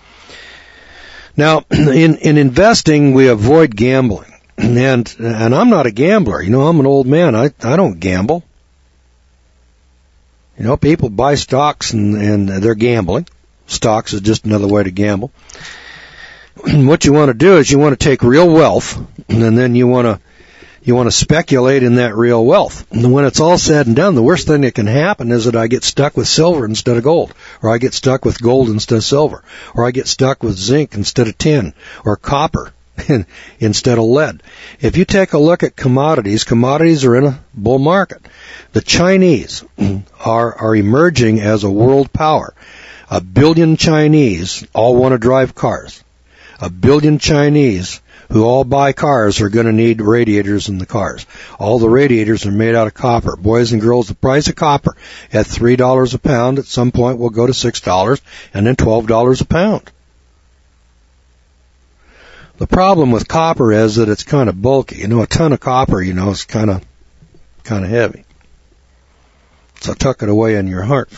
Now, in, in investing, we avoid gambling. And and I'm not a gambler. You know, I'm an old man. I, I don't gamble. You know, people buy stocks and, and they're gambling. Stocks is just another way to gamble. What you want to do is you want to take real wealth, and then you want to you want to speculate in that real wealth. And when it's all said and done, the worst thing that can happen is that I get stuck with silver instead of gold, or I get stuck with gold instead of silver, or I get stuck with zinc instead of tin, or copper instead of lead. If you take a look at commodities, commodities are in a bull market. The Chinese are are emerging as a world power. A billion Chinese all want to drive cars. A billion Chinese who all buy cars are going to need radiators in the cars. All the radiators are made out of copper. Boys and girls, the price of copper at three dollars a pound at some point will go to six dollars and then twelve dollars a pound. The problem with copper is that it's kind of bulky. You know, a ton of copper, you know, is kind of kind of heavy. So tuck it away in your heart.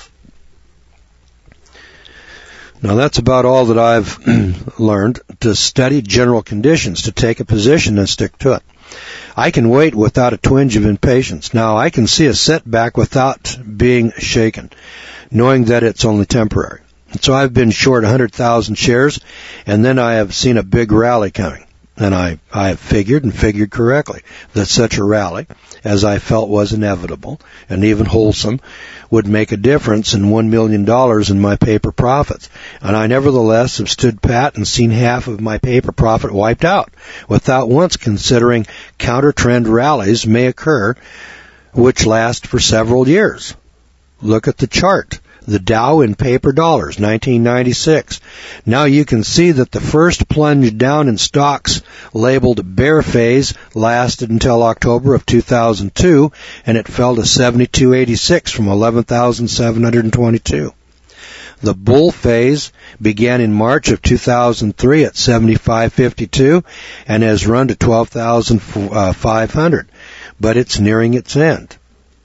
Now, that's about all that I've learned, to study general conditions, to take a position and stick to it. I can wait without a twinge of impatience. Now, I can see a setback without being shaken, knowing that it's only temporary. So I've been short one hundred thousand shares, and then I have seen a big rally coming. And I, I have figured, and figured correctly, that such a rally, as I felt was inevitable, and even wholesome, would make a difference in one million dollars in my paper profits. And I nevertheless have stood pat and seen half of my paper profit wiped out, without once considering counter-trend rallies may occur, which last for several years. Look at the chart. The Dow in paper dollars, nineteen ninety-six. Now you can see that the first plunge down in stocks labeled bear phase lasted until October of two thousand two, and it fell to seventy-two eighty-six from eleven thousand seven hundred twenty-two. The bull phase began in March of two thousand three at seventy-five fifty-two and has run to twelve thousand five hundred, but it's nearing its end.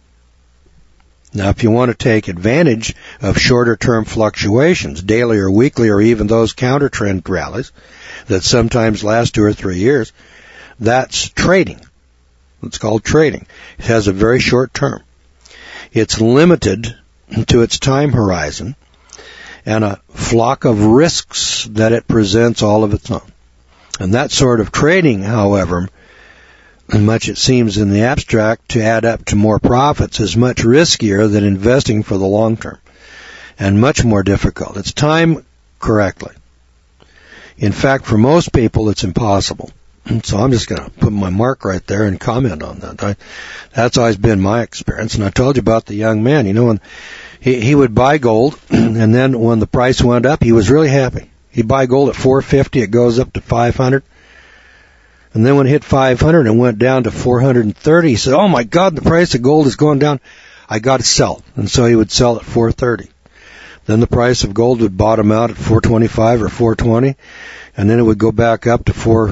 Now, if you want to take advantage of shorter-term fluctuations, daily or weekly, or even those counter-trend rallies that sometimes last two or three years, that's trading. It's called trading. It has a very short term. It's limited to its time horizon and a flock of risks that it presents all of its own. And that sort of trading, however, and much it seems in the abstract to add up to more profits, is much riskier than investing for the long term, and much more difficult. It's timed correctly. In fact, for most people, it's impossible. So I'm just going to put my mark right there and comment on that. I, that's always been my experience. And I told you about the young man. You know, when he, he would buy gold, and then when the price went up, he was really happy. He'd buy gold at four fifty, it goes up to five hundred. And then when it hit five hundred and went down to four hundred thirty, he said, oh my God, the price of gold is going down. I got to sell. And so he would sell at four thirty. Then the price of gold would bottom out at four twenty-five or four twenty, and then it would go back up to four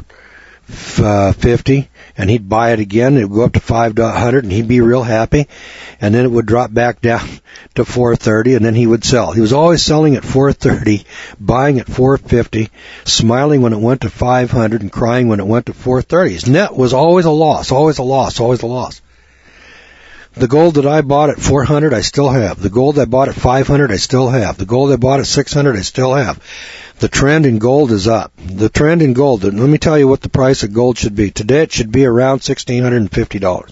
fifty, and he'd buy it again. It would go up to five hundred, and he'd be real happy. And then it would drop back down to four thirty, and then he would sell. He was always selling at four thirty, buying at four fifty, smiling when it went to five hundred, and crying when it went to four thirty. His net was always a loss, always a loss, always a loss. The gold that I bought at four hundred, I still have. The gold I bought at five hundred, I still have. The gold I bought at six hundred, I still have. The trend in gold is up. The trend in gold, let me tell you what the price of gold should be. Today it should be around one thousand six hundred fifty dollars.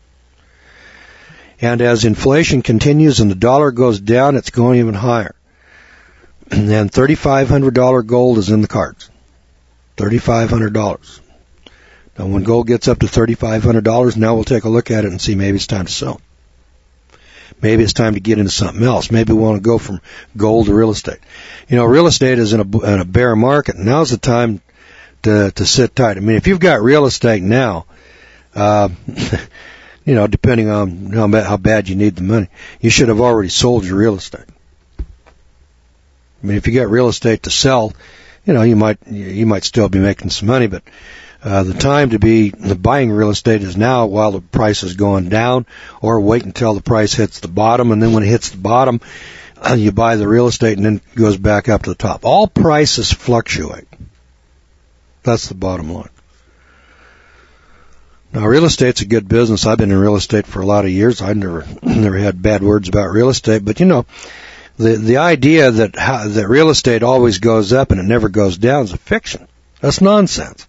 And as inflation continues and the dollar goes down, it's going even higher. And three thousand five hundred dollars gold is in the cards. three thousand five hundred dollars. Now, when gold gets up to three thousand five hundred dollars, now we'll take a look at it and see maybe it's time to sell. Maybe it's time to get into something else. Maybe we want to go from gold to real estate. You know, real estate is in a, in a bear market. Now's the time to, to sit tight. I mean, if you've got real estate now, uh, you know, depending on how, how bad you need the money, you should have already sold your real estate. I mean, if you got real estate to sell, you know, you might, you might still be making some money, but Uh, the time to be the buying real estate is now while the price is going down, or wait until the price hits the bottom, and then when it hits the bottom, uh, you buy the real estate and then it goes back up to the top. All prices fluctuate. That's the bottom line. Now, real estate's a good business. I've been in real estate for a lot of years. I never, never had bad words about real estate, but you know, the the idea that how, that real estate always goes up and it never goes down is a fiction. That's nonsense.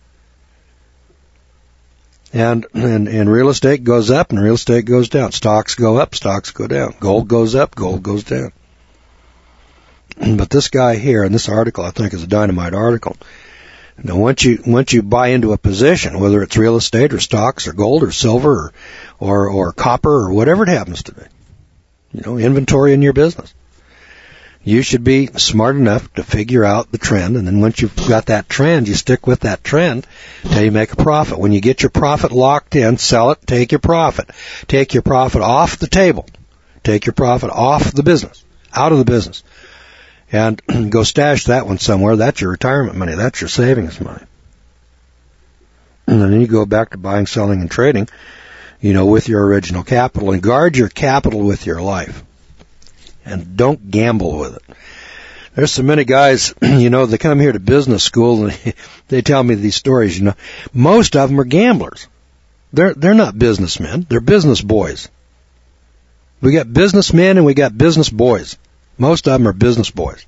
And, and, and real estate goes up and real estate goes down. Stocks go up, stocks go down. Gold goes up, gold goes down. But this guy here, in this article, I think is a dynamite article. Now, once you, once you buy into a position, whether it's real estate or stocks or gold or silver or, or, or copper or whatever it happens to be, you know, inventory in your business, you should be smart enough to figure out the trend, and then once you've got that trend, you stick with that trend until you make a profit. When you get your profit locked in, sell it, take your profit. Take your profit off the table. Take your profit off the business, out of the business, and go stash that one somewhere. That's your retirement money. That's your savings money. And then you go back to buying, selling, and trading, you know, with your original capital, and guard your capital with your life. And don't gamble with it. There's so many guys, you know, they come here to business school and they tell me these stories, you know. Most of them are gamblers. They're, they're not businessmen. They're business boys. We got businessmen and we got business boys. Most of them are business boys.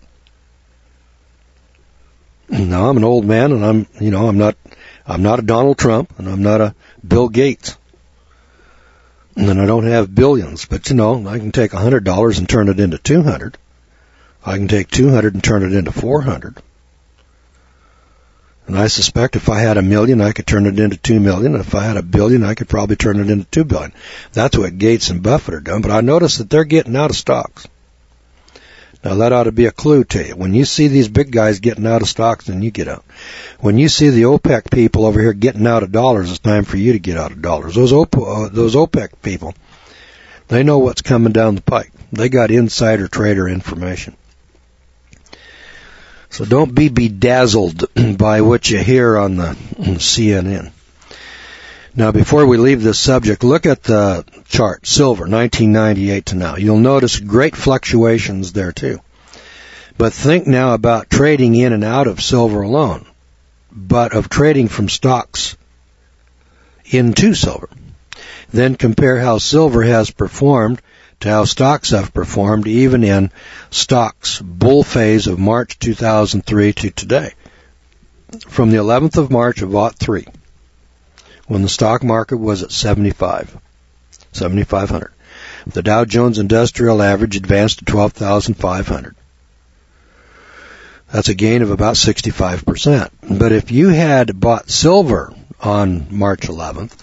Now, I'm an old man and I'm, you know, I'm not, I'm not a Donald Trump and I'm not a Bill Gates. And I don't have billions, but you know, I can take one hundred dollars and turn it into two hundred. I can take two hundred and turn it into four hundred. And I suspect if I had a million, I could turn it into two million. And if I had a billion, I could probably turn it into two billion. That's what Gates and Buffett are doing. But I notice that they're getting out of stocks. Now, that ought to be a clue to you. When you see these big guys getting out of stocks, then you get out. When you see the OPEC people over here getting out of dollars, it's time for you to get out of dollars. Those, OP- uh, those OPEC people, they know what's coming down the pike. They got insider trader information. So don't be bedazzled by what you hear on the on C N N. Now, before we leave this subject, look at the chart, silver, nineteen ninety-eight to now. You'll notice great fluctuations there, too. But think now about trading in and out of silver alone, but of trading from stocks into silver. Then compare how silver has performed to how stocks have performed, even in stocks' bull phase of March two thousand three to today. From the eleventh of March of oh three. When the stock market was at seventy-five, seventy-five hundred. The Dow Jones Industrial Average advanced to twelve thousand five hundred. That's a gain of about sixty-five percent. But if you had bought silver on March eleventh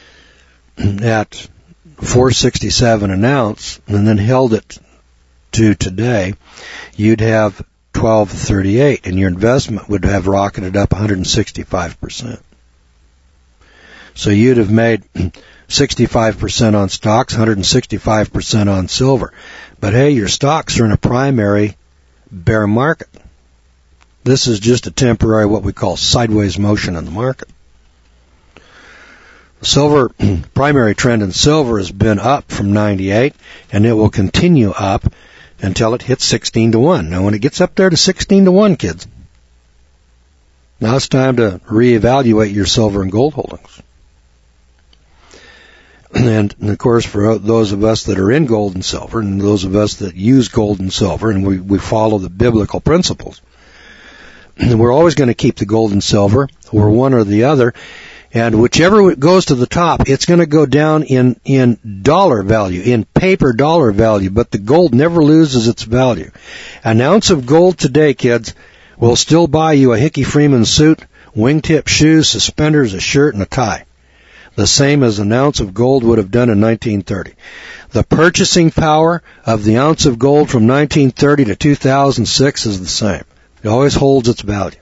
at four sixty-seven an ounce and then held it to today, you'd have twelve thirty-eight, and your investment would have rocketed up one hundred sixty-five percent. So you'd have made sixty-five percent on stocks, one hundred sixty-five percent on silver. But hey, your stocks are in a primary bear market. This is just a temporary, what we call sideways motion in the market. The silver, primary trend in silver has been up from ninety-eight, and it will continue up until it hits sixteen to one. Now, when it gets up there to sixteen to one, kids, now it's time to reevaluate your silver and gold holdings. And, and, of course, for those of us that are in gold and silver, and those of us that use gold and silver, and we, we follow the biblical principles, we're always going to keep the gold and silver, or one or the other, and whichever goes to the top, it's going to go down in, in dollar value, in paper dollar value, but the gold never loses its value. An ounce of gold today, kids, will still buy you a Hickey Freeman suit, wingtip shoes, suspenders, a shirt, and a tie. The same as an ounce of gold would have done in nineteen thirty. The purchasing power of the ounce of gold from nineteen thirty to two thousand six is the same. It always holds its value.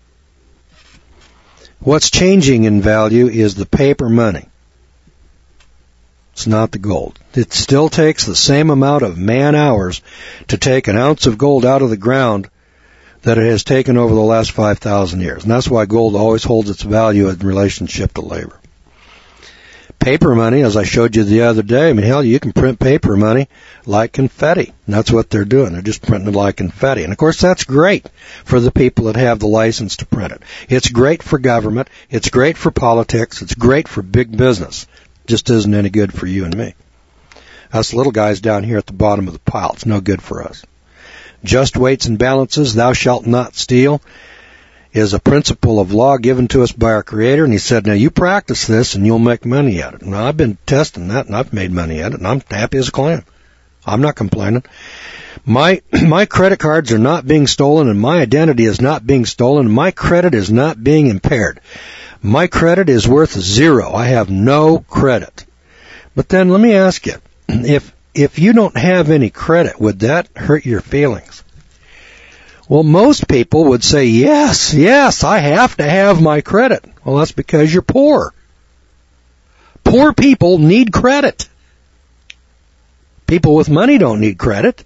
What's changing in value is the paper money. It's not the gold. It still takes the same amount of man-hours to take an ounce of gold out of the ground that it has taken over the last five thousand years. And that's why gold always holds its value in relationship to labor. Paper money, as I showed you the other day, I mean, hell, you can print paper money like confetti. And that's what they're doing. They're just printing it like confetti. And, of course, that's great for the people that have the license to print it. It's great for government. It's great for politics. It's great for big business. Just isn't any good for you and me. Us little guys down here at the bottom of the pile, it's no good for us. Just weights and balances, thou shalt not steal, is a principle of law given to us by our Creator, and He said, now you practice this and you'll make money at it. Now, I've been testing that, and I've made money at it, and I'm happy as a clam. I'm not complaining. My my credit cards are not being stolen, and my identity is not being stolen. My credit is not being impaired. My credit is worth zero. I have no credit. But then let me ask you, if if you don't have any credit, would that hurt your feelings? Well, most people would say, yes, yes, I have to have my credit. Well, that's because you're poor. Poor people need credit. People with money don't need credit.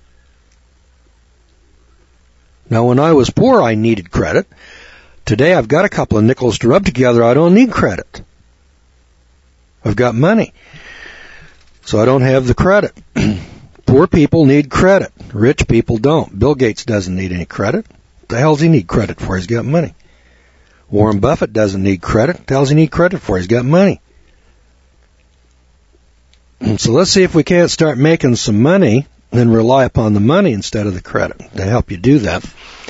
Now, when I was poor, I needed credit. Today, I've got a couple of nickels to rub together. I don't need credit. I've got money. So I don't have the credit. Poor people need credit. Rich people don't. Bill Gates doesn't need any credit. What the hell does he need credit for? He's got money. Warren Buffett doesn't need credit. What the hell does he need credit for? He's got money. So let's see if we can't start making some money and rely upon the money instead of the credit. To help you do that,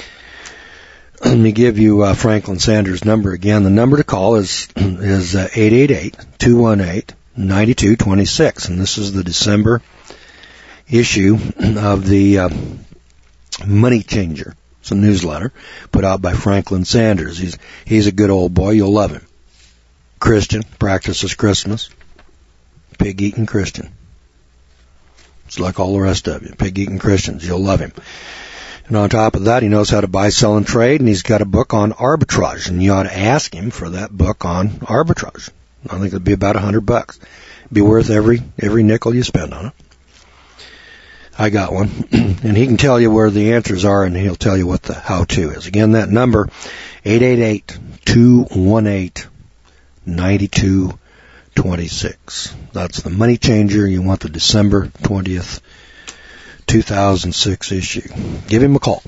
let me give you uh, Franklin Sanders' number again. The number to call is is uh, eight eight eight, two one eight, nine two two six, and this is the December issue of the uh, Money Changer. It's a newsletter put out by Franklin Sanders. He's he's a good old boy. You'll love him. Christian, practices Christmas. Pig-eating Christian. It's like all the rest of you. Pig-eating Christians. You'll love him. And on top of that, he knows how to buy, sell, and trade, and he's got a book on arbitrage. And you ought to ask him for that book on arbitrage. I think it'd be about a hundred bucks. It'd be worth every every nickel you spend on it. I got one. And he can tell you where the answers are, and he'll tell you what the how-to is. Again, that number, eight eight eight, two one eight, nine two two six. That's the Money Changer. You want the December twentieth, two thousand six issue. Give him a call.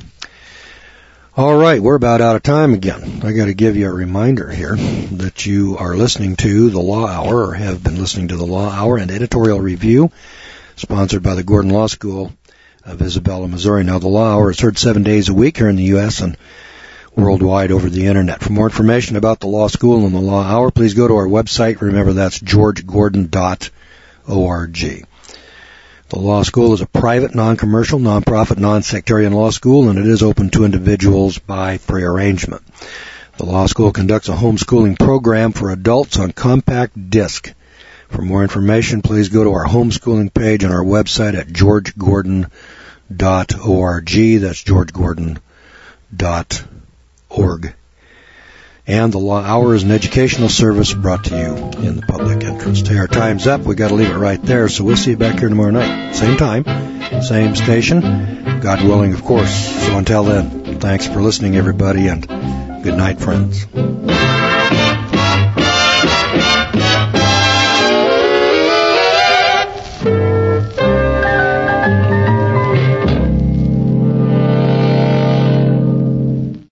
All right, we're about out of time again. I got to give you a reminder here that you are listening to the Law Hour, or have been listening to the Law Hour and Editorial Review, sponsored by the Gordon Law School of Isabella, Missouri. Now, the Law Hour is heard seven days a week here in the U S and worldwide over the Internet. For more information about the Law School and the Law Hour, please go to our website. Remember, that's george gordon dot org. The Law School is a private, non-commercial, non-profit, non-sectarian law school, and it is open to individuals by prearrangement. The Law School conducts a homeschooling program for adults on compact disc. For more information, please go to our homeschooling page on our website at george gordon dot org. That's george gordon dot org. Org. And the Law Hour is an educational service brought to you in the public interest. Hey, our time's up. We got to leave it right there. So we'll see you back here tomorrow night. Same time, same station. God willing, of course. So until then, thanks for listening, everybody, and good night, friends.